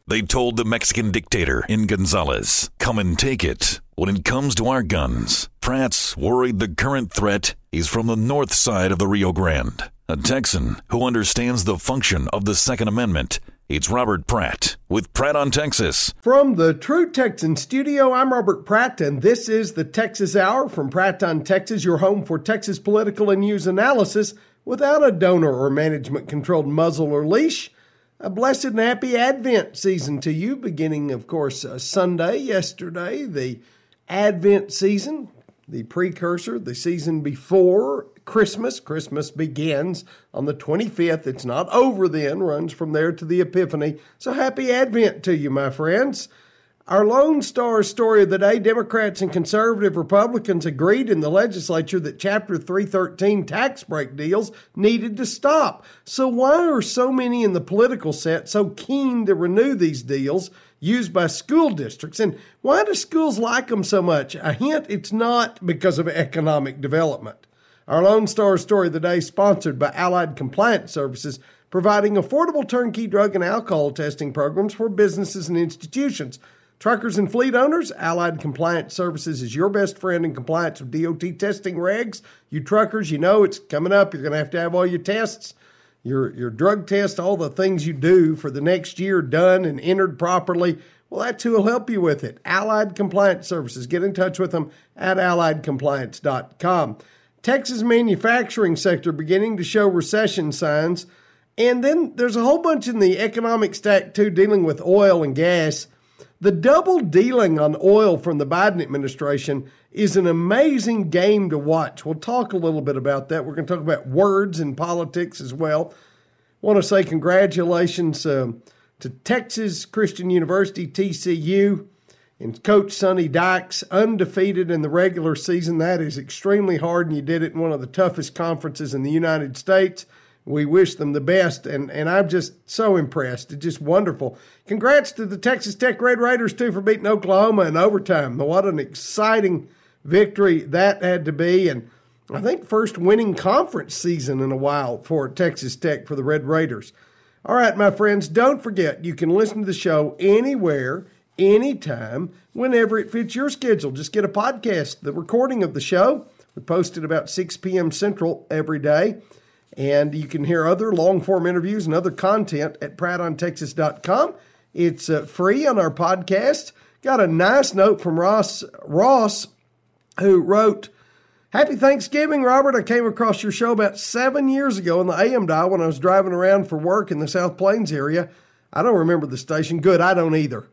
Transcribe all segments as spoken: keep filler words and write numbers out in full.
They told the Mexican dictator in Gonzales, come and take it. When it comes to our guns, Pratt's worried the current threat is from the north side of the Rio Grande. A Texan who understands the function of the Second Amendment. It's Robert Pratt with Pratt on Texas. From the True Texan studio, I'm Robert Pratt, and this is the Texas Hour from Pratt on Texas, your home for Texas political and news analysis without a donor or management-controlled muzzle or leash. A blessed and happy Advent season to you, beginning, of course, uh, Sunday, yesterday, the Advent season, the precursor, the season before Christmas. Christmas begins on the twenty-fifth. It's not over then, runs from there to the Epiphany. So happy Advent to you, my friends. Our Lone Star story of the day, Democrats and conservative Republicans agreed in the legislature that Chapter three thirteen tax break deals needed to stop. So why are so many in the political set so keen to renew these deals used by school districts? And why do schools like them so much? A hint, it's not because of economic development. Our Lone Star story of the day, sponsored by Allied Compliance Services, providing affordable turnkey drug and alcohol testing programs for businesses and institutions. Truckers and fleet owners, Allied Compliance Services is your best friend in compliance with D O T testing regs. You truckers, you know it's coming up. You're going to have to have all your tests, your, your drug tests, all the things you do for the next year done and entered properly. Well, that's who will help you with it. Allied Compliance Services. Get in touch with them at allied compliance dot com. Texas manufacturing sector beginning to show recession signs. And then there's a whole bunch in the economic stack, too, dealing with oil and gas. The double dealing on oil from the Biden administration is an amazing game to watch. We'll talk a little bit about that. We're going to talk about words in politics as well. I want to say congratulations uh, to Texas Christian University, T C U, and Coach Sonny Dykes, undefeated in the regular season. That is extremely hard, and you did it in one of the toughest conferences in the United States. We wish them the best, and, and I'm just so impressed. It's just wonderful. Congrats to the Texas Tech Red Raiders, too, for beating Oklahoma in overtime. What an exciting victory that had to be, and I think first winning conference season in a while for Texas Tech for the Red Raiders. All right, my friends, don't forget, you can listen to the show anywhere, anytime, whenever it fits your schedule. Just get a podcast, the recording of the show. We post it about six p.m. Central every day. And you can hear other long-form interviews and other content at pratt on texas dot com. It's uh, free on our podcast. Got a nice note from Ross, Ross, who wrote, "Happy Thanksgiving, Robert. I came across your show about seven years ago on the A M dial when I was driving around for work in the South Plains area. I don't remember the station. Good, I don't either.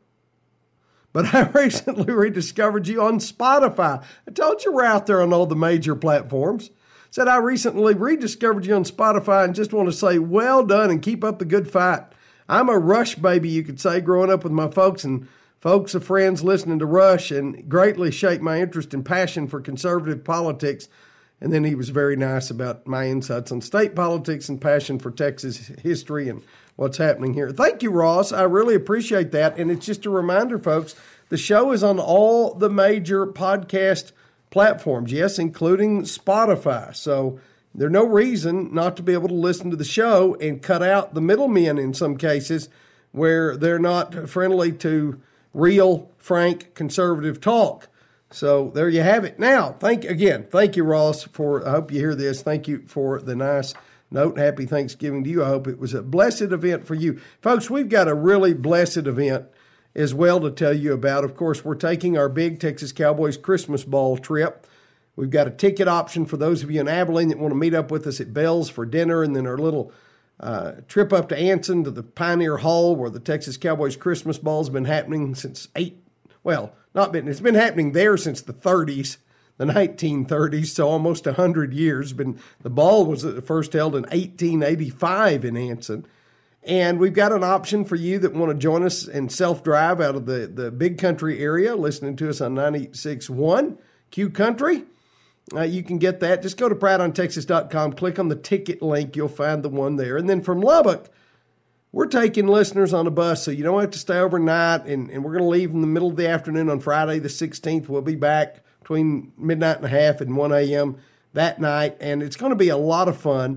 But I recently rediscovered you on Spotify. I told you we're out there on all the major platforms. Said I recently rediscovered you on Spotify and just want to say well done and keep up the good fight. I'm a Rush baby, you could say, growing up with my folks and folks of friends listening to Rush, and greatly shaped my interest and passion for conservative politics." And then he was very nice about my insights on state politics and passion for Texas history and what's happening here. Thank you, Ross. I really appreciate that. And it's just a reminder, folks, the show is on all the major podcast platforms, yes, including Spotify. So there's no reason not to be able to listen to the show and cut out the middlemen in some cases where they're not friendly to real, frank, conservative talk. So there you have it. Now, thank again, thank you, Ross, for, I hope you hear this. Thank you for the nice note. Happy Thanksgiving to you. I hope it was a blessed event for you. Folks, we've got a really blessed event as well to tell you about. Of course, we're taking our big Texas Cowboys Christmas Ball trip. We've got a ticket option for those of you in Abilene that want to meet up with us at Bell's for dinner, and then our little uh, trip up to Anson to the Pioneer Hall where the Texas Cowboys Christmas Ball has been happening since eight, well, not been, it's been happening there since the thirties, the nineteen thirties, so almost one hundred years. Been, the ball was first held in eighteen eighty-five in Anson. And we've got an option for you that want to join us and self-drive out of the, the Big Country area, listening to us on ninety-six point one Q Country. Uh, you can get that. Just go to pratt on texas dot com, click on the ticket link. You'll find the one there. And then from Lubbock, we're taking listeners on a bus, so you don't have to stay overnight. And, and we're going to leave in the middle of the afternoon on Friday the sixteenth. We'll be back between midnight and a half and one a.m. that night. And it's going to be a lot of fun.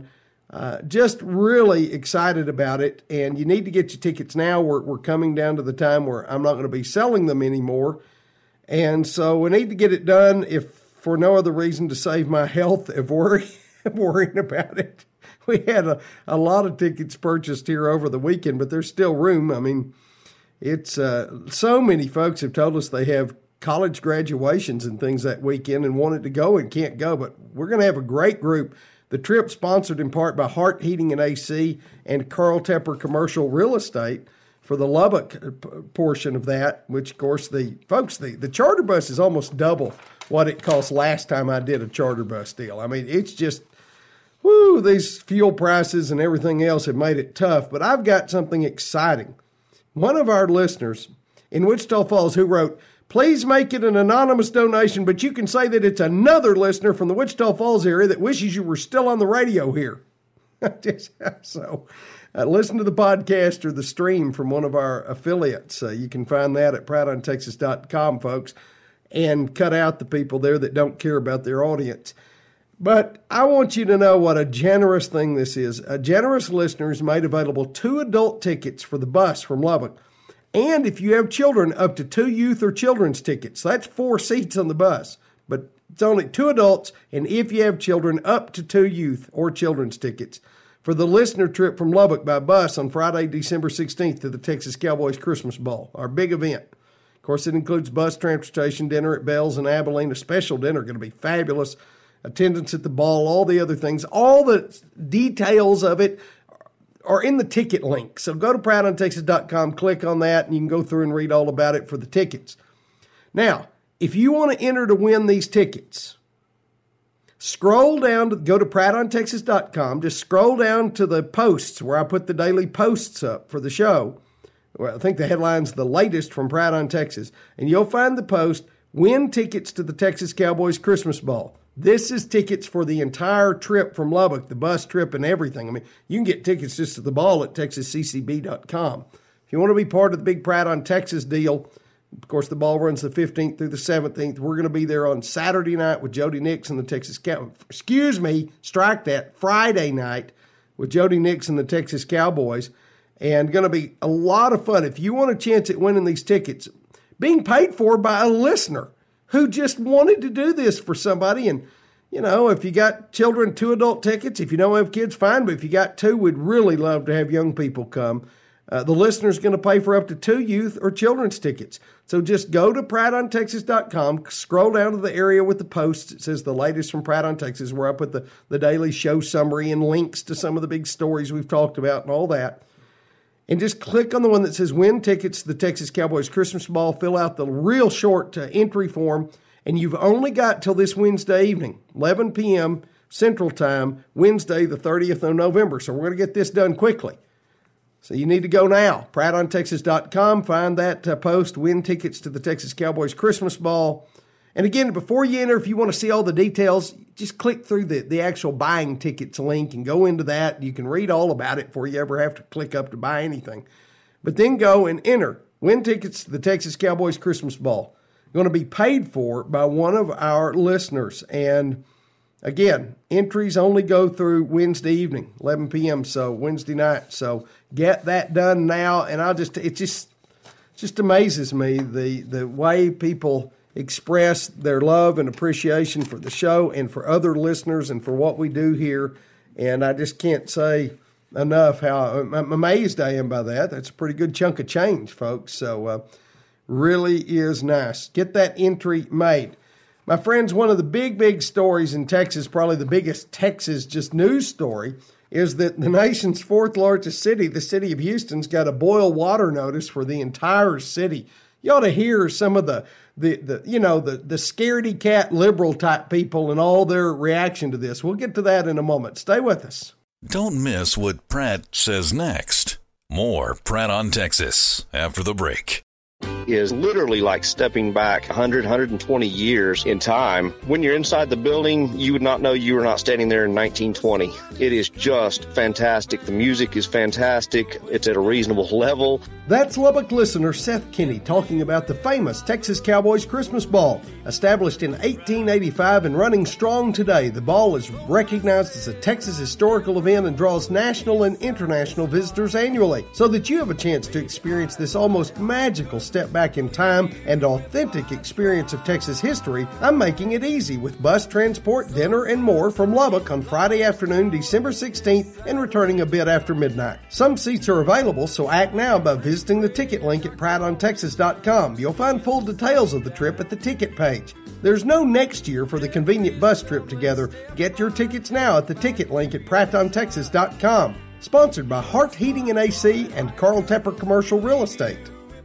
Uh, just really excited about it, and you need to get your tickets now. We're, we're coming down to the time where I'm not going to be selling them anymore, and so we need to get it done, if for no other reason to save my health of worry, worrying about it. We had a, a lot of tickets purchased here over the weekend, but there's still room. I mean, it's uh, so many folks have told us they have college graduations and things that weekend and wanted to go and can't go, but we're going to have a great group. The trip sponsored in part by Hart Heating and A C and Carl Tepper Commercial Real Estate for the Lubbock portion of that, which, of course, the folks, the, the charter bus is almost double what it cost last time I did a charter bus deal. I mean, it's just, whoo, these fuel prices and everything else have made it tough. But I've got something exciting. One of our listeners in Wichita Falls who wrote, "Please make it an anonymous donation, but you can say that it's another listener from the Wichita Falls area that wishes you were still on the radio here." So uh, listen to the podcast or the stream from one of our affiliates. Uh, you can find that at proud on texas dot com, folks, and cut out the people there that don't care about their audience. But I want you to know what a generous thing this is. A generous listeners made available two adult tickets for the bus from Lubbock. And if you have children, up to two youth or children's tickets. That's four seats on the bus, but it's only two adults. And if you have children, up to two youth or children's tickets for the listener trip from Lubbock by bus on Friday, December sixteenth to the Texas Cowboys Christmas Ball, our big event. Of course, it includes bus transportation, dinner at Bell's in Abilene, a special dinner, going to be fabulous, attendance at the ball, all the other things, all the details of it are in the ticket link. So go to proud on texas dot com, click on that, and you can go through and read all about it for the tickets. Now, if you want to enter to win these tickets, scroll down, to, go to proud on texas dot com, just scroll down to the posts where I put the daily posts up for the show. Well, I think the headline's the latest from Proud on Texas, and you'll find the post, "Win tickets to the Texas Cowboys Christmas Ball." This is tickets for the entire trip from Lubbock, the bus trip and everything. I mean, you can get tickets just to the ball at texas c c b dot com. If you want to be part of the big Proud on Texas deal, of course, the ball runs the fifteenth through the seventeenth. We're going to be there on Saturday night with Jody Nix and the Texas Cow. Excuse me, strike that. Friday night with Jody Nix and the Texas Cowboys. And going to be a lot of fun. If you want a chance at winning these tickets, being paid for by a listener who just wanted to do this for somebody. And, you know, if you got children, two adult tickets. If you don't have kids, fine. But if you got two, we'd really love to have young people come. Uh, the listener's going to pay for up to two youth or children's tickets. So just go to proud on texas dot com, scroll down to the area with the posts. It says the latest from Proud on Texas, where I put the, the daily show summary and links to some of the big stories we've talked about and all that. And just click on the one that says win tickets to the Texas Cowboys Christmas Ball. Fill out the real short uh, entry form. And you've only got till this Wednesday evening, eleven p.m. Central Time, Wednesday the thirtieth of November. So we're going to get this done quickly. So you need to go now. proud on texas dot com. Find that uh, post, win tickets to the Texas Cowboys Christmas Ball. And again, before you enter, if you want to see all the details, just click through the, the actual buying tickets link and go into that. You can read all about it before you ever have to click up to buy anything. But then go and enter. Win tickets to the Texas Cowboys Christmas Ball. Going to be paid for by one of our listeners. And again, entries only go through Wednesday evening, eleven p.m., so Wednesday night. So get that done now. And I'll just, it just, just amazes me the, the way people express their love and appreciation for the show and for other listeners and for what we do here. And I just can't say enough how amazed I am by that. That's a pretty good chunk of change, folks. So uh, really is nice. Get that entry made. My friends, one of the big, big stories in Texas, probably the biggest Texas just news story, is that the nation's fourth largest city, the city of Houston's got a boil water notice for the entire city. You ought to hear some of the, the, the you know, the, the scaredy cat liberal type people and all their reaction to this. We'll get to that in a moment. Stay with us. Don't miss what Pratt says next. More Pratt on Texas after the break. is literally like stepping back one hundred, one hundred twenty years in time. When you're inside the building, you would not know you were not standing there in nineteen twenty. It is just fantastic. The music is fantastic. It's at a reasonable level. That's Lubbock listener Seth Kinney talking about the famous Texas Cowboys Christmas Ball. Established in eighteen eighty-five and running strong today, the ball is recognized as a Texas historical event and draws national and international visitors annually. So that you have a chance to experience this almost magical step back in time and authentic experience of Texas history, I'm making it easy with bus transport, dinner, and more from Lubbock on Friday afternoon, December sixteenth, and returning a bit after midnight. Some seats are available, so act now by visiting the ticket link at pride on texas dot com. You'll find full details of the trip at the ticket page. There's no next year for the convenient bus trip together. Get your tickets now at the ticket link at pride on texas dot com. Sponsored by Hart Heating and A C and Carl Tepper Commercial Real Estate.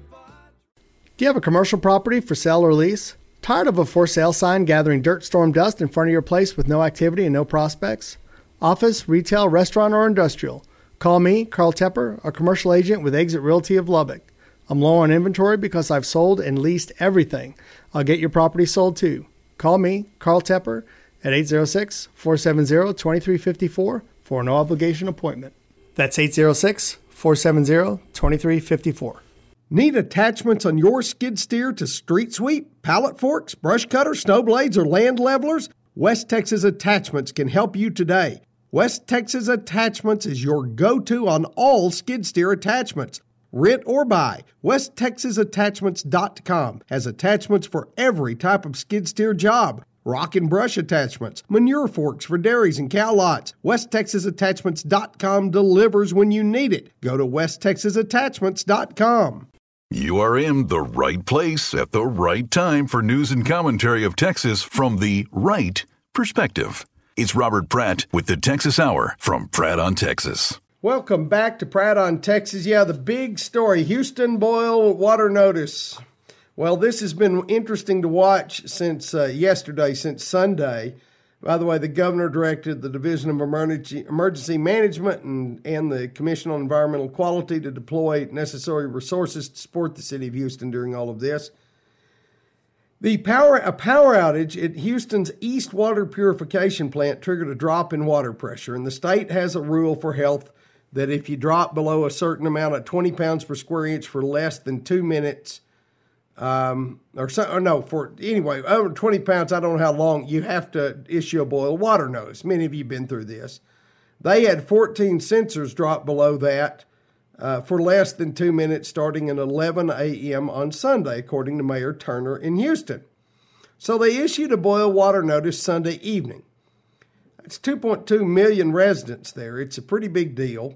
Do you have a commercial property for sale or lease? Tired of a for sale sign gathering dirt storm dust in front of your place with no activity and no prospects? Office, retail, restaurant, or industrial? Call me, Carl Tepper, a commercial agent with Exit Realty of Lubbock. I'm low on inventory because I've sold and leased everything. I'll get your property sold too. Call me, Carl Tepper, at eight zero six, four seven zero, two three five four for a no-obligation appointment. That's eight zero six, four seven zero, two three five four. Need attachments on your skid steer to street sweep, pallet forks, brush cutters, snow blades, or land levelers? West Texas Attachments can help you today. West Texas Attachments is your go-to on all skid steer attachments. Rent or buy, west texas attachments dot com has attachments for every type of skid steer job. Rock and brush attachments, manure forks for dairies and cow lots. west texas attachments dot com delivers when you need it. Go to west texas attachments dot com. You are in the right place at the right time for news and commentary of Texas from the right perspective. It's Robert Pratt with the Texas Hour from Pratt on Texas. Welcome back to Pratt on Texas. Yeah, the big story, Houston boil water notice. Well, this has been interesting to watch since uh, yesterday, since Sunday. By the way, the governor directed the Division of Emergency, Emergency Management and, and the Commission on Environmental Quality to deploy necessary resources to support the city of Houston during all of this. The power a power outage at Houston's East Water Purification Plant triggered a drop in water pressure, and the state has a rule for health that if you drop below a certain amount of twenty pounds per square inch for less than two minutes, um, or, so, or no, for anyway, over twenty pounds, I don't know how long, you have to issue a boil water notice. Many of you have been through this. They had fourteen sensors drop below that uh, for less than two minutes starting at eleven a.m. on Sunday, according to Mayor Turner in Houston. So they issued a boil water notice Sunday evening. It's two point two million residents there. It's a pretty big deal.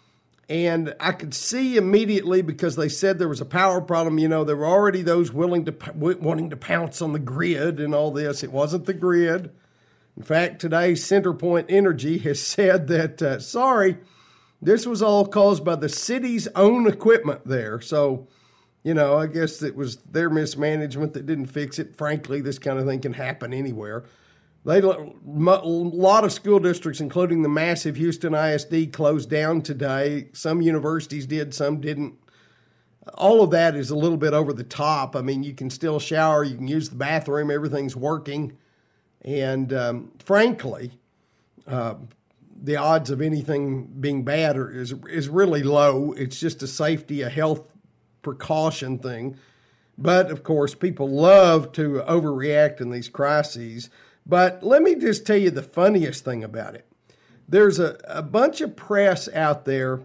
And I could see immediately, because they said there was a power problem, you know, there were already those willing to wanting to pounce on the grid and all this. It wasn't the grid. In fact, today, CenterPoint Energy has said that, uh, sorry, this was all caused by the city's own equipment there. So, you know, I guess it was their mismanagement that didn't fix it. Frankly, this kind of thing can happen anywhere. They, a lot of school districts, including the massive Houston I S D, closed down today. Some universities did, some didn't. All of that is a little bit over the top. I mean, you can still shower, you can use the bathroom, everything's working. And um, frankly, uh, the odds of anything being bad are, is, is really low. It's just a safety, a health precaution thing. But, of course, people love to overreact in these crises. But let me just tell you the funniest thing about it. There's a, a bunch of press out there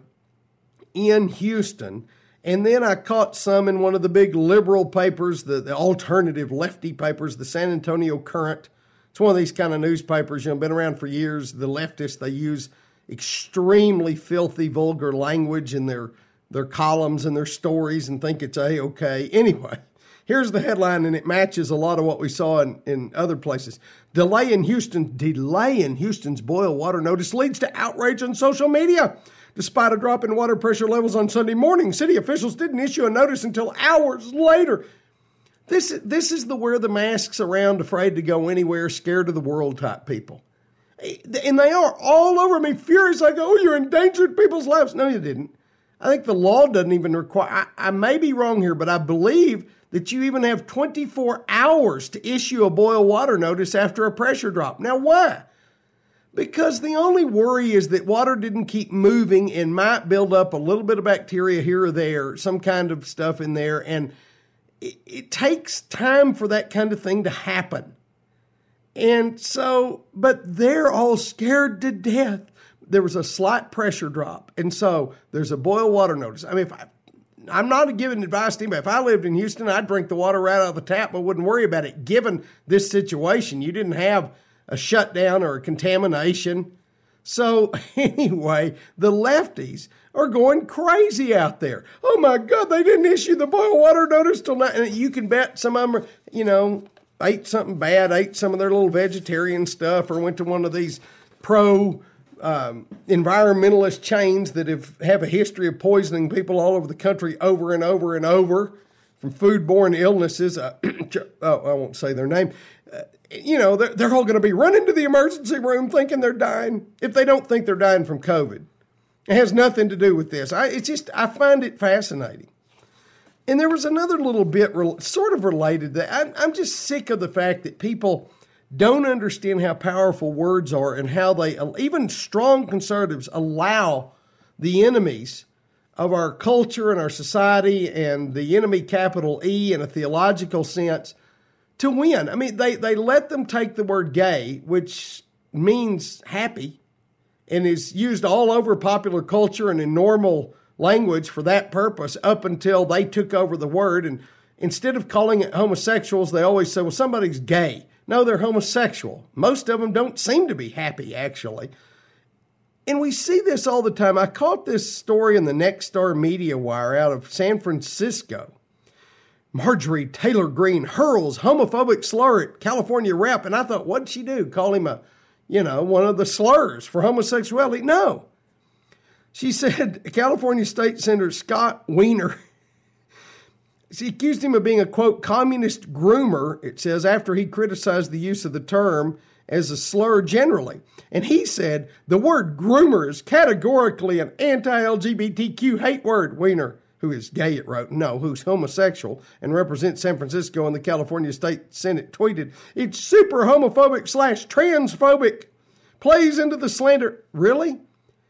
in Houston, and then I caught some in one of the big liberal papers, the, the alternative lefty papers, the San Antonio Current. It's one of these kind of newspapers, you know, been around for years. The leftists, they use extremely filthy, vulgar language in their, their columns and their stories and think it's A-okay. Anyway. Here's the headline, and it matches a lot of what we saw in, in other places. Delay in Houston, delay in Houston's boil water notice leads to outrage on social media. Despite a drop in water pressure levels on Sunday morning, city officials didn't issue a notice until hours later. This, this is the wear the masks around, afraid to go anywhere, scared of the world type people. And they are all over me, furious. I go, oh, you endangered people's lives. No, you didn't. I think the law doesn't even require, I, I may be wrong here, but I believe that you even have twenty-four hours to issue a boil water notice after a pressure drop. Now, why? Because the only worry is that water didn't keep moving and might build up a little bit of bacteria here or there, some kind of stuff in there. And it, it takes time for that kind of thing to happen. And so, but they're all scared to death. There was a slight pressure drop. And so there's a boil water notice. I mean, if I, I'm not giving advice to anybody. If I lived in Houston, I'd drink the water right out of the tap. I wouldn't worry about it. Given this situation, you didn't have a shutdown or a contamination. So anyway, the lefties are going crazy out there. Oh my God, they didn't issue the boil water notice till now. And you can bet some of them are, you know, ate something bad, ate some of their little vegetarian stuff, or went to one of these pro um, environmentalist chains that have, have a history of poisoning people all over the country over and over and over from foodborne illnesses. Uh, oh, I won't say their name. Uh, you know, they're, they're all going to be running to the emergency room thinking they're dying if they don't think they're dying from COVID. It has nothing to do with this. I, it's just, I find it fascinating. And there was another little bit re- sort of related to that. I'm, I'm just sick of the fact that people don't understand how powerful words are and how they, even strong conservatives, allow the enemies of our culture and our society and the enemy, capital E, in a theological sense, to win. I mean, they, they let them take the word gay, which means happy and is used all over popular culture and in normal language for that purpose up until they took over the word. And instead of calling it homosexuals, they always say, well, somebody's gay. No, they're homosexual. Most of them don't seem to be happy, actually. And we see this all the time. I caught this story in the Nexstar Media Wire out of San Francisco. Marjorie Taylor Greene hurls homophobic slur at California rep. And I thought, what'd she do? Call him a, you know, one of the slurs for homosexuality? No. She said California State Senator Scott Wiener, she accused him of being a, quote, communist groomer, it says, after he criticized the use of the term as a slur generally. And he said the word groomer is categorically an anti-L G B T Q hate word. Wiener, who is gay, it wrote, no, who's homosexual and represents San Francisco in the California State Senate, tweeted, it's super homophobic slash transphobic, plays into the slander. Really?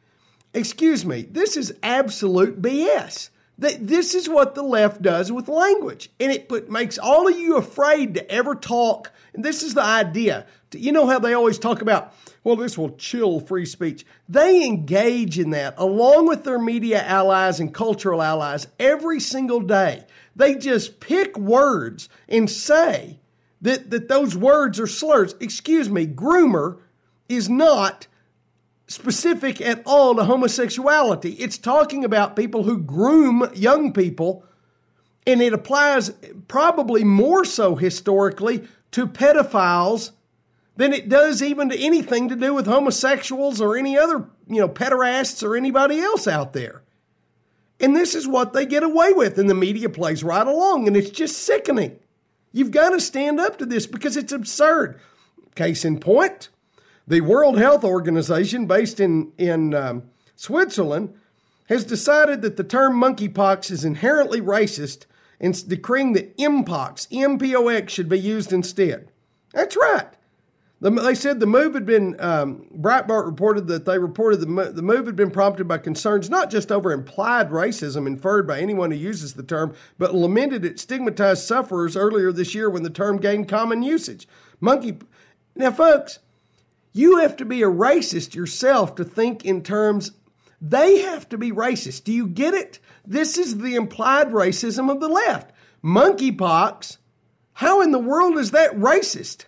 Excuse me, this is absolute B S. This is what the left does with language. And it put, makes all of you afraid to ever talk. And this is the idea. You know how they always talk about, well, this will chill free speech. They engage in that along with their media allies and cultural allies every single day. They just pick words and say that, that those words are slurs. Excuse me, groomer is not specific at all to homosexuality. It's talking about people who groom young people, and it applies probably more so historically to pedophiles than it does even to anything to do with homosexuals or any other, you know, pederasts or anybody else out there. And this is what they get away with, and the media plays right along, and it's just sickening. You've got to stand up to this because it's absurd. Case in point, the World Health Organization, based in, in um, Switzerland, has decided that the term monkeypox is inherently racist and decreeing that Mpox, M P O X, should be used instead. That's right. The, they said the move had been, um, Breitbart reported that they reported the, the move had been prompted by concerns not just over implied racism inferred by anyone who uses the term, but lamented it stigmatized sufferers earlier this year when the term gained common usage. Monkey. Now, folks, you have to be a racist yourself to think in terms, they have to be racist. Do you get it? This is the implied racism of the left. Monkeypox, how in the world is that racist?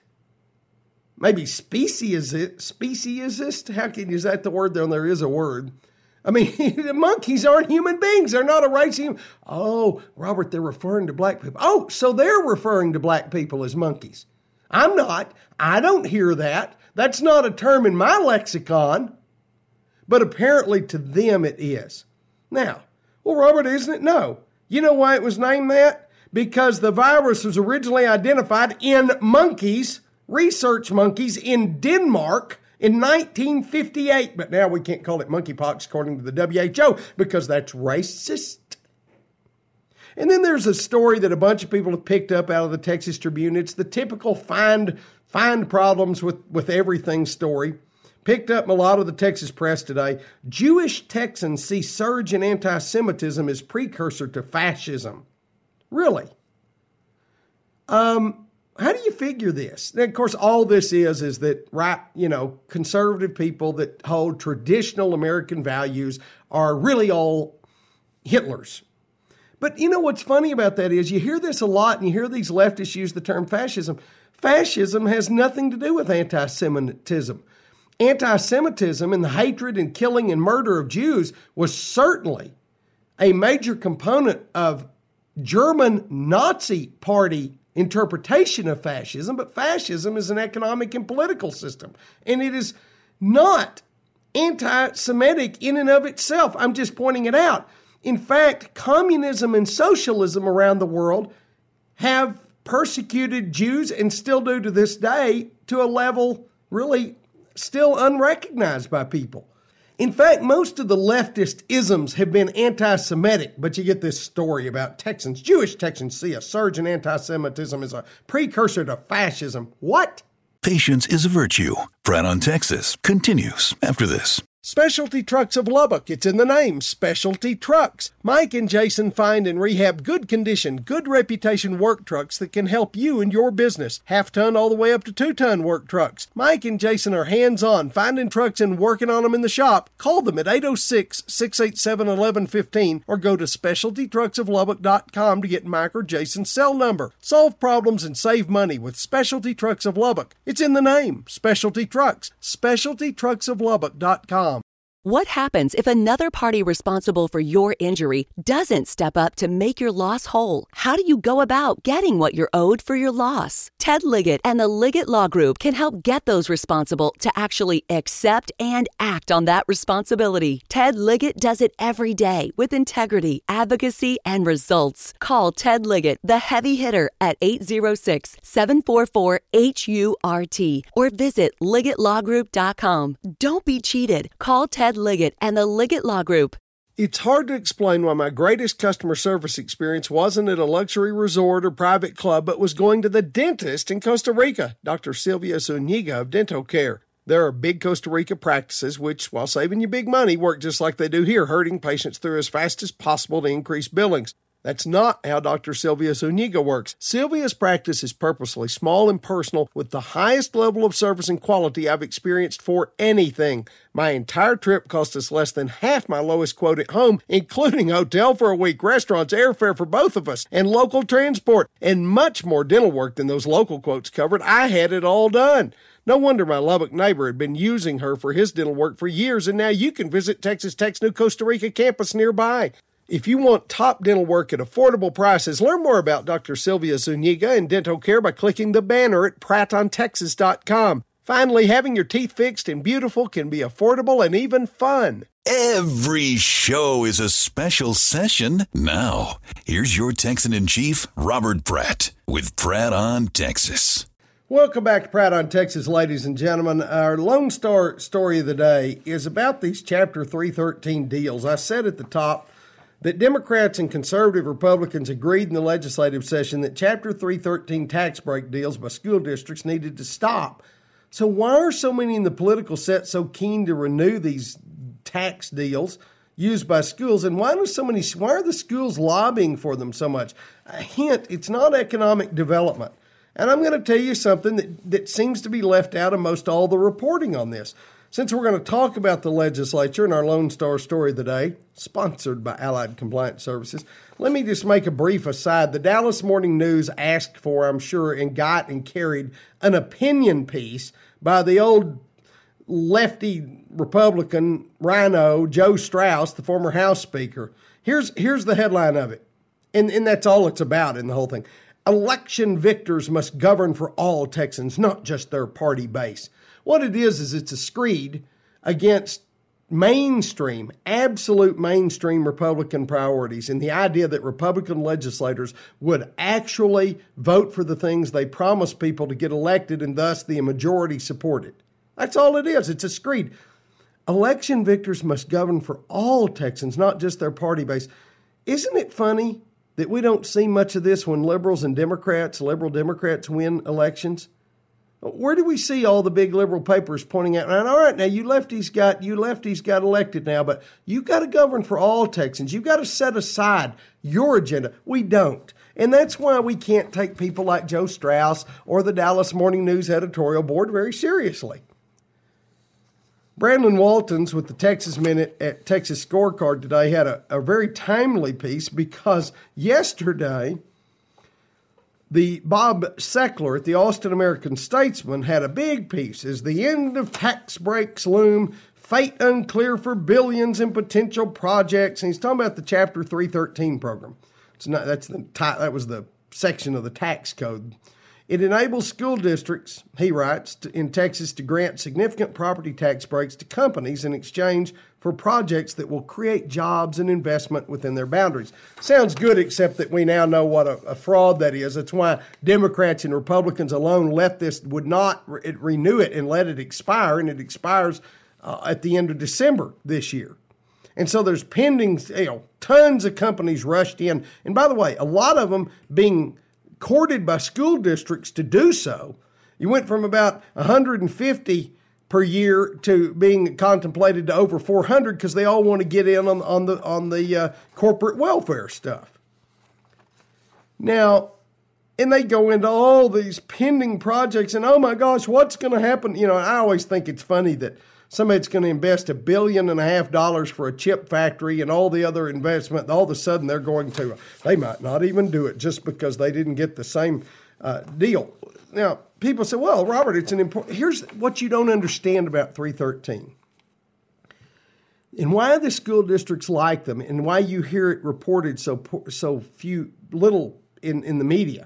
Maybe speciesist, speciesist? How can, is that the word? There, there is a word. I mean, monkeys aren't human beings. They're not a race. Oh, Robert, they're referring to black people. Oh, so they're referring to black people as monkeys. I'm not. I don't hear that. That's not a term in my lexicon, but apparently to them it is. Now, well, Robert, isn't it? No. You know why it was named that? Because the virus was originally identified in monkeys, research monkeys in Denmark in nineteen fifty-eight, but now we can't call it monkeypox according to the W H O because that's racist. And then there's a story that a bunch of people have picked up out of the Texas Tribune. It's the typical find find problems with, with everything story. Picked up in a lot of the Texas press today. Jewish Texans see surge in anti-Semitism as precursor to fascism. Really? Um, how do you figure this? And of course, all this is, is that, right, you know, conservative people that hold traditional American values are really all Hitlers. But you know what's funny about that is you hear this a lot and you hear these leftists use the term fascism. Fascism has nothing to do with anti-Semitism. Anti-Semitism and the hatred and killing and murder of Jews was certainly a major component of German Nazi Party interpretation of fascism, but fascism is an economic and political system, and it is not anti-Semitic in and of itself. I'm just pointing it out. In fact, communism and socialism around the world have persecuted Jews and still do to this day to a level really still unrecognized by people. In fact, most of the leftist isms have been anti-Semitic, but you get this story about Texans. Jewish Texans see a surge in anti-Semitism as a precursor to fascism. What? Patience is a virtue. Pratt on Texas continues after this. Specialty Trucks of Lubbock. It's in the name, Specialty Trucks. Mike and Jason find and rehab good condition, good reputation work trucks that can help you and your business. Half ton all the way up to two ton work trucks. Mike and Jason are hands-on, finding trucks and working on them in the shop. Call them at eight oh six, six eight seven, one one one five or go to specialty trucks of lubbock dot com to get Mike or Jason's cell number. Solve problems and save money with Specialty Trucks of Lubbock. It's in the name, Specialty Trucks. specialty trucks of lubbock dot com. What happens if another party responsible for your injury doesn't step up to make your loss whole? How do you go about getting what you're owed for your loss? Ted Liggett and the Liggett Law Group can help get those responsible to actually accept and act on that responsibility. Ted Liggett does it every day with integrity, advocacy, and results. Call Ted Liggett, the heavy hitter, at eight oh six, seven four four, H U R T or visit liggett law group dot com. Don't be cheated. Call Ted Liggett and the Liggett Law Group. It's hard to explain why my greatest customer service experience wasn't at a luxury resort or private club, but was going to the dentist in Costa Rica, Doctor Silvia Zuniga of Dental Care. There are big Costa Rica practices which, while saving you big money, work just like they do here, herding patients through as fast as possible to increase billings. That's not how Doctor Silvia Zuniga works. Silvia's practice is purposely small and personal with the highest level of service and quality I've experienced for anything. My entire trip cost us less than half my lowest quote at home, including hotel for a week, restaurants, airfare for both of us, and local transport, and much more dental work than those local quotes covered. I had it all done. No wonder my Lubbock neighbor had been using her for his dental work for years, and now you can visit Texas Tech's new Costa Rica campus nearby. If you want top dental work at affordable prices, learn more about Doctor Silvia Zuniga and Dental Care by clicking the banner at pratt on texas dot com. Finally, having your teeth fixed and beautiful can be affordable and even fun. Every show is a special session. Now, here's your Texan-in-Chief, Robert Pratt, with Pratt on Texas. Welcome back to Pratt on Texas, ladies and gentlemen. Our Lone Star story of the day is about these Chapter three thirteen deals. I said at the top that Democrats and conservative Republicans agreed in the legislative session that Chapter three thirteen tax break deals by school districts needed to stop. So why are so many in the political set so keen to renew these tax deals used by schools? And why do so many, why are the schools lobbying for them so much? A hint, it's not economic development. And I'm going to tell you something that, that seems to be left out of most all the reporting on this. Since we're going to talk about the legislature in our Lone Star story of the day, sponsored by Allied Compliance Services, let me just make a brief aside. The Dallas Morning News asked for, I'm sure, and got and carried an opinion piece by the old lefty Republican rhino, Joe Straus, the former House Speaker. Here's, here's the headline of it, and, and that's all it's about in the whole thing. Election victors must govern for all Texans, not just their party base. What it is, is it's a screed against mainstream, absolute mainstream Republican priorities and the idea that Republican legislators would actually vote for the things they promise people to get elected and thus the majority support it. That's all it is. It's a screed. Election victors must govern for all Texans, not just their party base. Isn't it funny that we don't see much of this when liberals and Democrats, liberal Democrats win elections? Where do we see all the big liberal papers pointing out, all right, now you lefties got you lefties got elected now, but you got to govern for all Texans. You've got to set aside your agenda. We don't. And that's why we can't take people like Joe Strauss or the Dallas Morning News editorial board very seriously. Brandon Waltons with the Texas Minute at Texas Scorecard today had a, a very timely piece because yesterday the Bob Seckler at the Austin American-Statesman had a big piece. As the end of tax breaks loom, fate unclear for billions in potential projects. And he's talking about the Chapter three thirteen program. It's not, that's the that was the section of the tax code. It enables school districts, he writes, to, in Texas to grant significant property tax breaks to companies in exchange for projects that will create jobs and investment within their boundaries. Sounds good, except that we now know what a, a fraud that is. That's why Democrats and Republicans alone let this, would not re- renew it and let it expire, and it expires uh, at the end of December this year. And so there's pending, you know, tons of companies rushed in. And by the way, a lot of them being courted by school districts to do so. You went from about one hundred fifty per year to being contemplated to over four hundred because they all want to get in on, on the on the uh, corporate welfare stuff. Now, and they go into all these pending projects, and oh my gosh, what's going to happen? You know, I always think it's funny that somebody's going to invest a billion and a half dollars for a chip factory and all the other investment. All of a sudden, they're going to, they might not even do it just because they didn't get the same uh, deal. Now, people say, well, Robert, it's an important, here's what you don't understand about three thirteen. And why the school districts like them and why you hear it reported so so few, little in, in the media.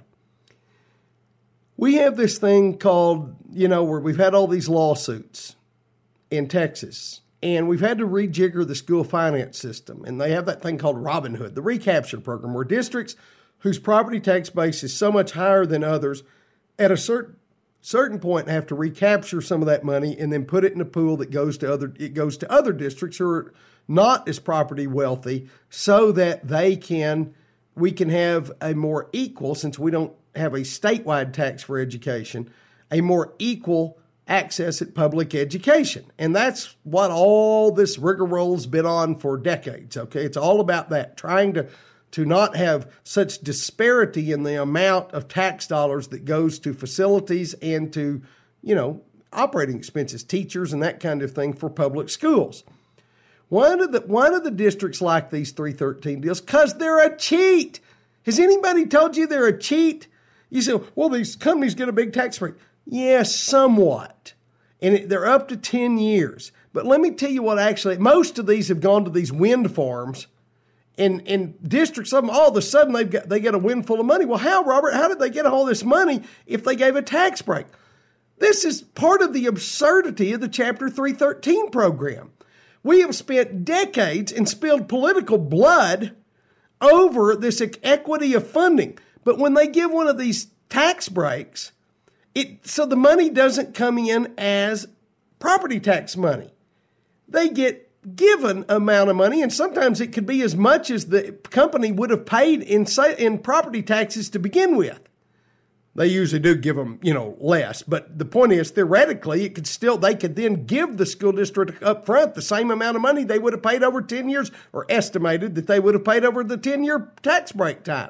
We have this thing called, you know, where we've had all these lawsuits in Texas, and we've had to rejigger the school finance system, and they have that thing called Robin Hood, the recapture program, where districts whose property tax base is so much higher than others at a certain certain point have to recapture some of that money and then put it in a pool that goes to other it goes to other districts who are not as property wealthy, so that they can we can have a more equal, since we don't have a statewide tax for education, a more equal access at public education. And that's what all this rigmarole's been on for decades, okay? It's all about that, trying to, to not have such disparity in the amount of tax dollars that goes to facilities and to, you know, operating expenses, teachers and that kind of thing for public schools. Why do the, why do the districts like these three thirteen deals? Because they're a cheat. Has anybody told you they're a cheat? You say, well, these companies get a big tax break. Yes, somewhat. And it, they're up to ten years. But let me tell you what actually, most of these have gone to these wind farms and, and districts of them, all of a sudden they've got, they get a windfall of money. Well, how, Robert, how did they get all this money if they gave a tax break? This is part of the absurdity of the Chapter three thirteen program. We have spent decades and spilled political blood over this equity of funding. But when they give one of these tax breaks, It, so the money doesn't come in as property tax money. They get given amount of money, and sometimes it could be as much as the company would have paid in in property taxes to begin with. They usually do give them, you know, less, but the point is, theoretically, it could still they could then give the school district up front the same amount of money they would have paid over ten years, or estimated that they would have paid over the ten-year tax break time.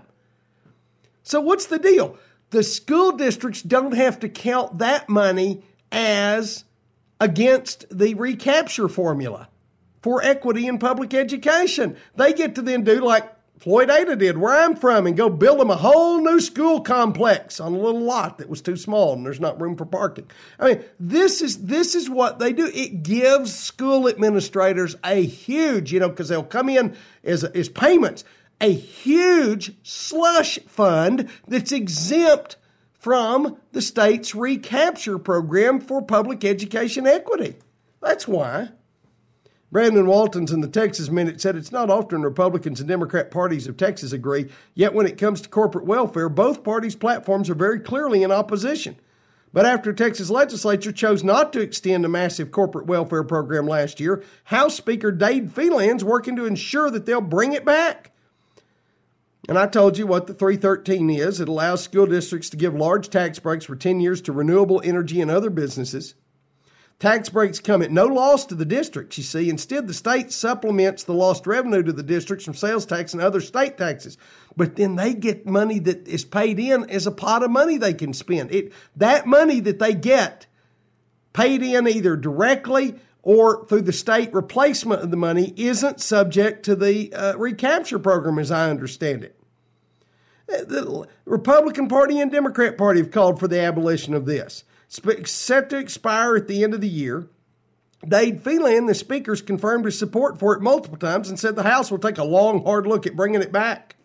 So what's the deal? The school districts don't have to count that money as against the recapture formula for equity in public education. They get to then do like Floyd Ada did where I'm from and go build them a whole new school complex on a little lot that was too small and there's not room for parking. I mean, this is this is what they do. It gives school administrators a huge, you know, because they'll come in as, as payments, a huge slush fund that's exempt from the state's recapture program for public education equity. That's why. Brandon Waltons in the Texas Minute said it's not often Republicans and Democrat parties of Texas agree, yet when it comes to corporate welfare, both parties' platforms are very clearly in opposition. But after Texas legislature chose not to extend a massive corporate welfare program last year, House Speaker Dade Phelan's working to ensure that they'll bring it back. And I told you what the three thirteen is. It allows school districts to give large tax breaks for ten years to renewable energy and other businesses. Tax breaks come at no loss to the districts, you see. Instead, the state supplements the lost revenue to the districts from sales tax and other state taxes. But then they get money that is paid in as a pot of money they can spend. It that money that they get paid in either directly or through the state replacement of the money isn't subject to the uh, recapture program, as I understand it. The Republican Party and Democrat Party have called for the abolition of this. It's set to expire at the end of the year. Dade Phelan, the speaker's confirmed his support for it multiple times and said the House will take a long, hard look at bringing it back.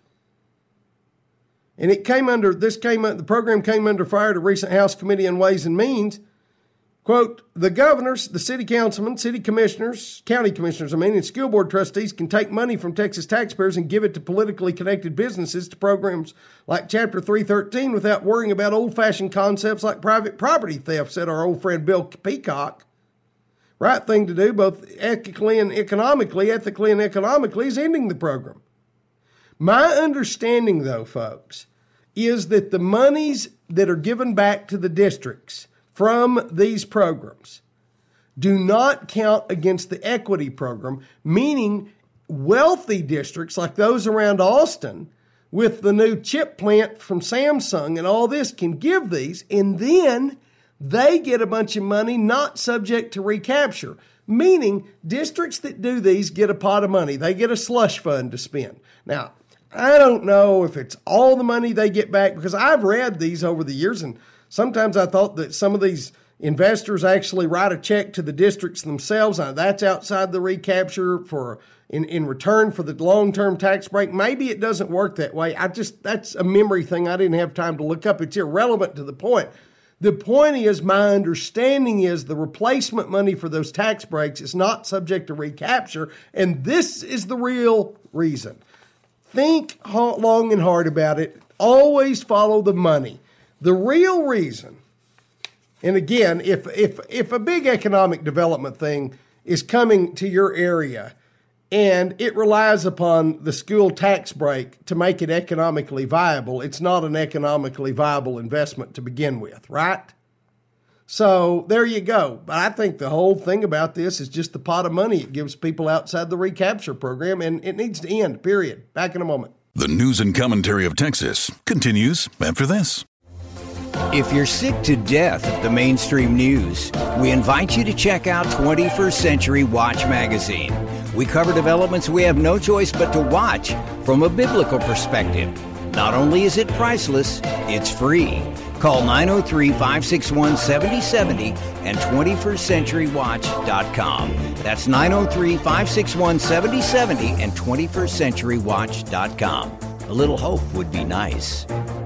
And it came under, this came, the program came under fire at a recent House Committee on Ways and Means. Quote, the governors, the city councilmen, city commissioners, county commissioners, I mean, and school board trustees can take money from Texas taxpayers and give it to politically connected businesses to programs like Chapter three thirteen without worrying about old-fashioned concepts like private property theft, said our old friend Bill Peacock. Right thing to do, both ethically and economically, ethically and economically, is ending the program. My understanding, though, folks, is that the monies that are given back to the districts from these programs do not count against the equity program, meaning wealthy districts like those around Austin with the new chip plant from Samsung and all this can give these, and then they get a bunch of money not subject to recapture, meaning districts that do these get a pot of money. They get a slush fund to spend. Now, I don't know if it's all the money they get back, because I've read these over the years, and sometimes I thought that some of these investors actually write a check to the districts themselves. Now, that's outside the recapture for in, in return for the long-term tax break. Maybe it doesn't work that way. I just, that's a memory thing I didn't have time to look up. It's irrelevant to the point. The point is, my understanding is the replacement money for those tax breaks is not subject to recapture, and this is the real reason. Think long and hard about it. Always follow the money. The real reason, and again, if if if a big economic development thing is coming to your area and it relies upon the school tax break to make it economically viable, it's not an economically viable investment to begin with, right? So there you go. But I think the whole thing about this is just the pot of money it gives people outside the recapture program, and it needs to end, period. Back in a moment. The news and commentary of Texas continues after this. If you're sick to death of the mainstream news, we invite you to check out twenty-first Century Watch magazine. We cover developments we have no choice but to watch from a biblical perspective. Not only is it priceless, it's free. Call nine oh three, five six one, seven oh seven oh and twenty-first century watch dot com. That's nine oh three, five six one, seven oh seven oh and twenty-first century watch dot com. A little hope would be nice.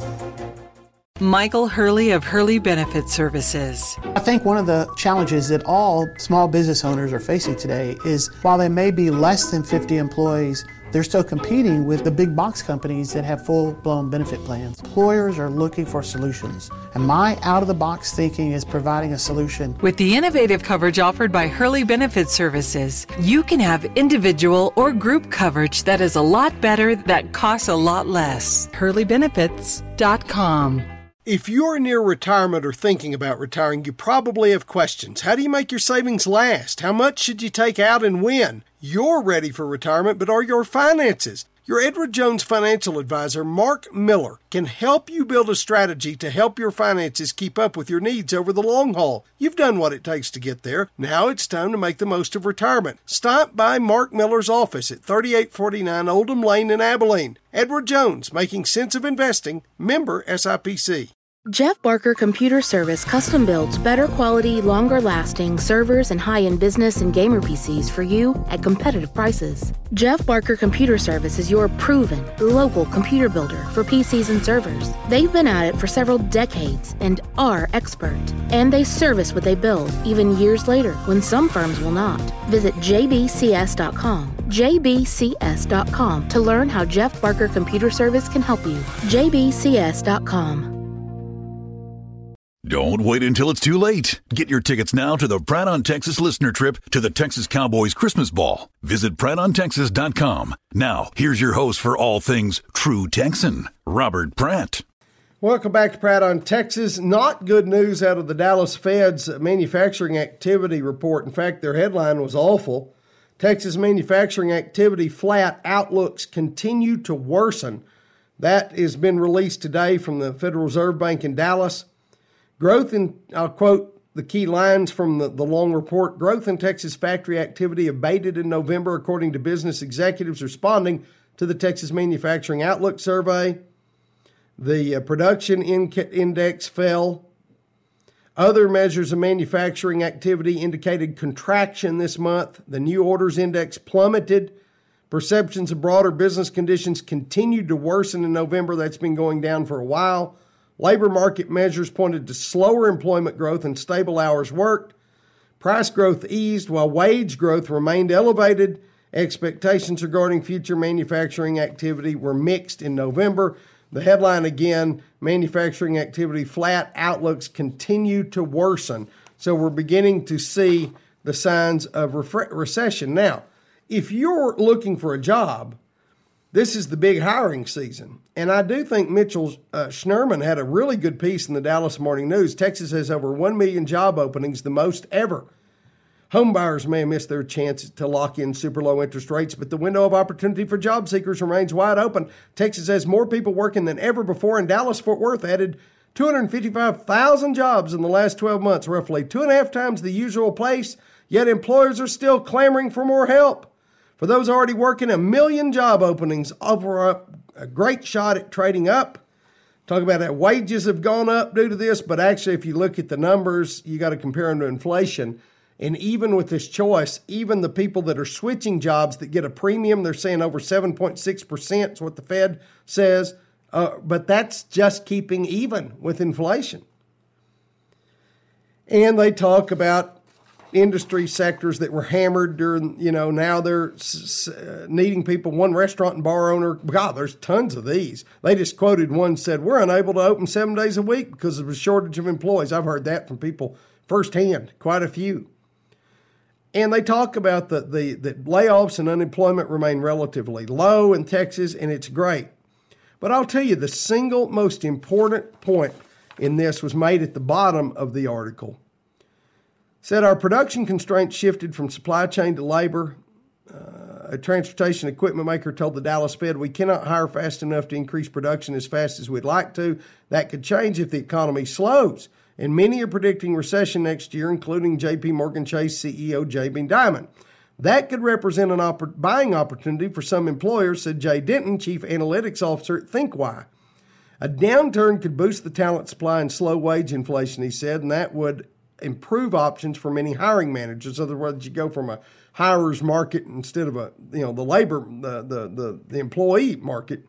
Michael Hurley of Hurley Benefit Services. I think one of the challenges that all small business owners are facing today is while they may be less than fifty employees, they're still competing with the big box companies that have full-blown benefit plans. Employers are looking for solutions, and my out-of-the-box thinking is providing a solution. With the innovative coverage offered by Hurley Benefit Services, you can have individual or group coverage that is a lot better, that costs a lot less. Hurley Benefits dot com. If you're near retirement or thinking about retiring, you probably have questions. How do you make your savings last? How much should you take out and when? You're ready for retirement, but are your finances? Your Edward Jones financial advisor, Mark Miller, can help you build a strategy to help your finances keep up with your needs over the long haul. You've done what it takes to get there. Now it's time to make the most of retirement. Stop by Mark Miller's office at thirty-eight forty-nine Oldham Lane in Abilene. Edward Jones, making sense of investing, member S I P C. Jeff Barker Computer Service custom builds better quality, longer lasting servers and high-end business and gamer P Cs for you at competitive prices. Jeff Barker Computer Service is your proven local computer builder for P Cs and servers. They've been at it for several decades and are expert. And they service what they build, even years later when some firms will not. Visit J B C S dot com. J B C S dot com to learn how Jeff Barker Computer Service can help you. J B C S dot com. Don't wait until it's too late. Get your tickets now to the Pratt on Texas listener trip to the Texas Cowboys Christmas Ball. Visit pratt on texas dot com. Now, here's your host for all things true Texan, Robert Pratt. Welcome back to Pratt on Texas. Not good news out of the Dallas Fed's manufacturing activity report. In fact, their headline was awful. Texas manufacturing activity flat, outlooks continue to worsen. That has been released today from the Federal Reserve Bank in Dallas. Growth in, I'll quote the key lines from the, the long report, growth in Texas factory activity abated in November, according to business executives responding to the Texas Manufacturing Outlook Survey. The uh, production in- index fell. Other measures of manufacturing activity indicated contraction this month. The new orders index plummeted. Perceptions of broader business conditions continued to worsen in November. That's been going down for a while. Labor market measures pointed to slower employment growth and stable hours worked. Price growth eased while wage growth remained elevated. Expectations regarding future manufacturing activity were mixed in November. The headline again, manufacturing activity flat, outlooks continue to worsen. So we're beginning to see the signs of re- recession. Now, if you're looking for a job, this is the big hiring season. And I do think Mitchell uh, Schnurman had a really good piece in the Dallas Morning News. Texas has over one million job openings, the most ever. Homebuyers may have missed their chance to lock in super low interest rates, but the window of opportunity for job seekers remains wide open. Texas has more people working than ever before, and Dallas-Fort Worth added two hundred fifty-five thousand jobs in the last twelve months, roughly two and a half times the usual pace, yet employers are still clamoring for more help. For those already working, a million job openings offer a great shot at trading up. Talk about how wages have gone up due to this, but actually if you look at the numbers, you got to compare them to inflation. And even with this choice, even the people that are switching jobs that get a premium, they're saying over seven point six percent is what the Fed says, uh, but that's just keeping even with inflation. And they talk about industry sectors that were hammered during, you know, now they're s- s- needing people. One restaurant and bar owner, God, there's tons of these. They just quoted one, said, we're unable to open seven days a week because of a shortage of employees. I've heard that from people firsthand, quite a few. And they talk about the, the, the layoffs and unemployment remain relatively low in Texas, and it's great. But I'll tell you, the single most important point in this was made at the bottom of the article. Said our production constraints shifted from supply chain to labor. Uh, a transportation equipment maker told the Dallas Fed, we cannot hire fast enough to increase production as fast as we'd like to. That could change if the economy slows. And many are predicting recession next year, including J P Morgan Chase C E O Jamie Dimon. That could represent an opp- buying opportunity for some employers, said Jay Denton, Chief Analytics Officer at ThinkWhy. A downturn could boost the talent supply and slow wage inflation, he said, and that would improve options for many hiring managers. In other words, you go from a hirer's market instead of a, you know, the labor, the, the, the, the employee market.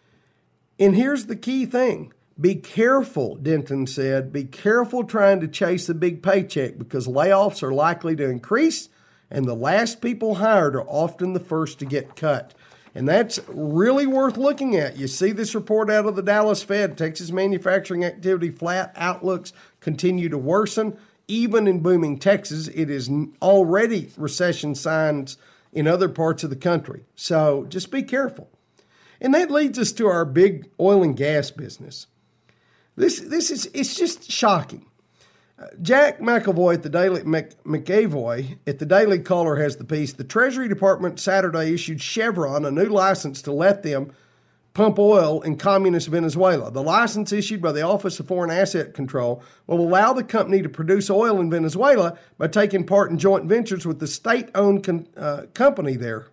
And here's the key thing. Be careful, Denton said. Be careful trying to chase a big paycheck because layoffs are likely to increase and the last people hired are often the first to get cut. And that's really worth looking at. You see this report out of the Dallas Fed. Texas manufacturing activity flat, outlooks continue to worsen. Even in booming Texas, it is already recession signs in other parts of the country. So just be careful. And that leads us to our big oil and gas business. This this is it's just shocking. Uh, Jack McAvoy at the Daily Mc, McAvoy at the Daily Caller has the piece. The Treasury Department Saturday issued Chevron a new license to let them pump oil in communist Venezuela. The license issued by the Office of Foreign Asset Control will allow the company to produce oil in Venezuela by taking part in joint ventures with the state-owned con, uh, company there.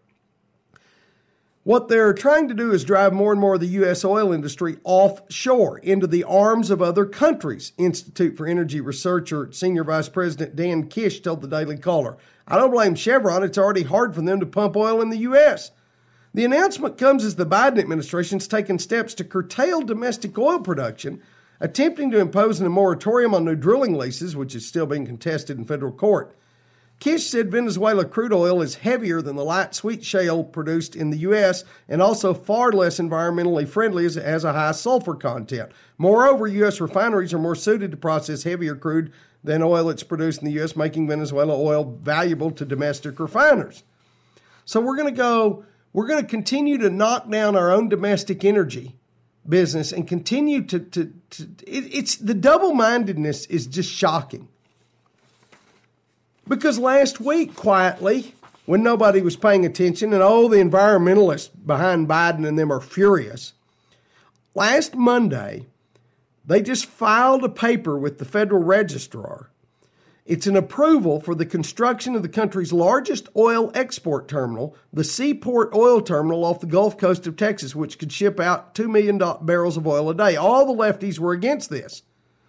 What they're trying to do is drive more and more of the U S oil industry offshore into the arms of other countries, Institute for Energy Researcher Senior Vice President Dan Kish told the Daily Caller. I don't blame Chevron. It's already hard for them to pump oil in the U S. The announcement comes as the Biden administration's taken steps to curtail domestic oil production, attempting to impose a moratorium on new drilling leases, which is still being contested in federal court. Kish said Venezuela crude oil is heavier than the light sweet shale produced in the U S and also far less environmentally friendly as it has a high sulfur content. Moreover, U S refineries are more suited to process heavier crude than oil that's produced in the U S, making Venezuela oil valuable to domestic refiners. So we're going to go, we're going to continue to knock down our own domestic energy business and continue to, to, to it, it's the double-mindedness is just shocking. Because last week, quietly, when nobody was paying attention, and all the environmentalists behind Biden and them are furious, last Monday, they just filed a paper with the federal registrar. It's an approval for the construction of the country's largest oil export terminal, the Seaport Oil Terminal off the Gulf Coast of Texas, which could ship out two million barrels of oil a day. All the lefties were against this.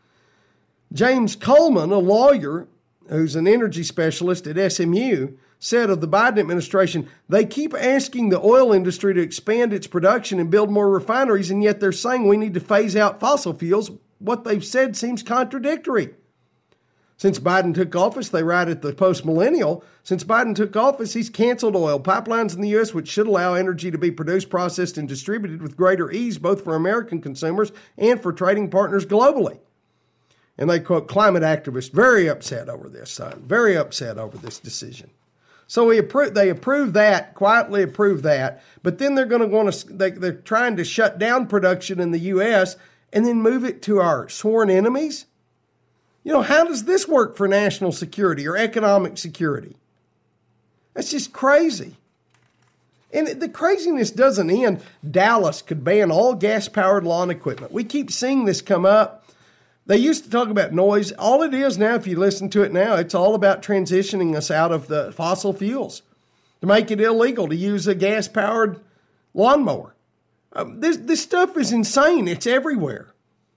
James Coleman, a lawyer who's an energy specialist at S M U, said of the Biden administration, they keep asking the oil industry to expand its production and build more refineries, and yet they're saying we need to phase out fossil fuels. What they've said seems contradictory. Since Biden took office, they write at the Post-Millennial, since Biden took office, he's canceled oil pipelines in the U S, which should allow energy to be produced, processed, and distributed with greater ease, both for American consumers and for trading partners globally. And they quote climate activists, very upset over this, son, very upset over this decision. So we appro- they approve that, quietly approve that, but then they're going to want to, they, they're trying to shut down production in the U S and then move it to our sworn enemies. You know, how does this work for national security or economic security? That's just crazy. And the craziness doesn't end. Dallas could ban all gas-powered lawn equipment. We keep seeing this come up. They used to talk about noise. All it is now, if you listen to it now, it's all about transitioning us out of the fossil fuels to make it illegal to use a gas-powered lawnmower. Um, this, this stuff is insane. It's everywhere.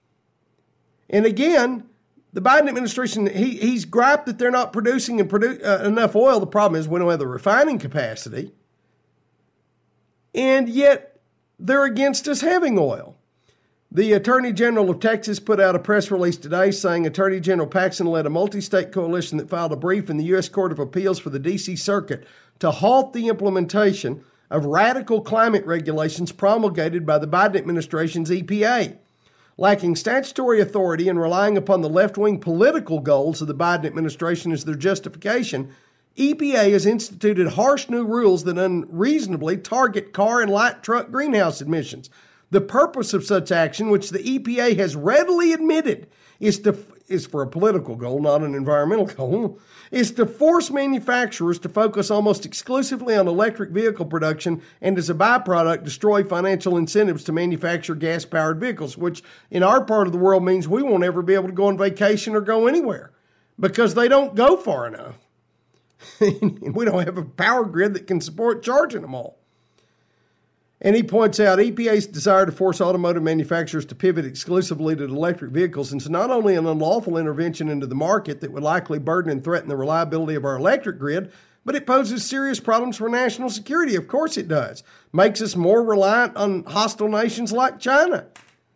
And again, the Biden administration, he, he's griped that they're not producing and produ- uh, enough oil. The problem is we don't have the refining capacity. And yet they're against us having oil. The Attorney General of Texas put out a press release today saying Attorney General Paxton led a multi-state coalition that filed a brief in the U S Court of Appeals for the D C Circuit to halt the implementation of radical climate regulations promulgated by the Biden administration's E P A. Lacking statutory authority and relying upon the left-wing political goals of the Biden administration as their justification, E P A has instituted harsh new rules that unreasonably target car and light truck greenhouse emissions. The purpose of such action, which the E P A has readily admitted is to is for a political goal, not an environmental goal, is to force manufacturers to focus almost exclusively on electric vehicle production and, as a byproduct, destroy financial incentives to manufacture gas-powered vehicles, which in our part of the world means we won't ever be able to go on vacation or go anywhere because they don't go far enough. And we don't have a power grid that can support charging them all. And he points out E P A's desire to force automotive manufacturers to pivot exclusively to electric vehicles is not only an unlawful intervention into the market that would likely burden and threaten the reliability of our electric grid, but it poses serious problems for national security. Of course it does. Makes us more reliant on hostile nations like China.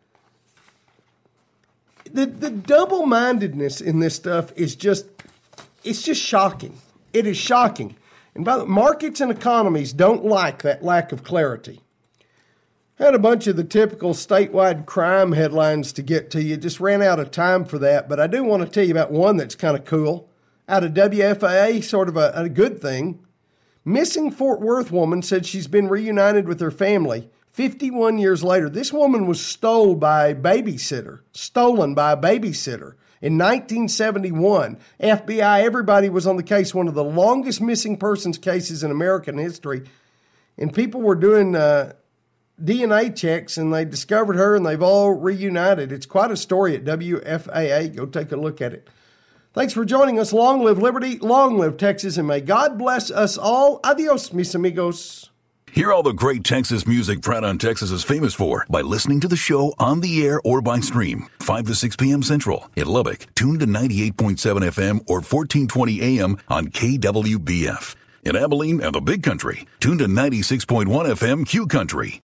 The, the double-mindedness in this stuff is just, it's just shocking. It is shocking. And by the way, markets and economies don't like that lack of clarity. Had a bunch of the typical statewide crime headlines to get to you. Just ran out of time for that, but I do want to tell you about one that's kind of cool. Out of W F A A, sort of a, a good thing. Missing Fort Worth woman said she's been reunited with her family fifty-one years later. This woman was stolen by a babysitter, stolen by a babysitter in nineteen seventy-one. F B I, everybody was on the case, one of the longest missing persons cases in American history. And people were doing uh, D N A checks, and they discovered her, and they've all reunited. It's quite a story at W F A A. Go take a look at it. Thanks for joining us. Long live liberty, long live Texas, and may God bless us all. Adios, mis amigos. Hear all the great Texas music Pratt on Texas is famous for by listening to the show on the air or by stream. five to six p.m. Central. In Lubbock, tune to ninety-eight point seven F M or fourteen twenty A M on K W B F. In Abilene and the Big Country, tune to ninety-six point one F M Q Country.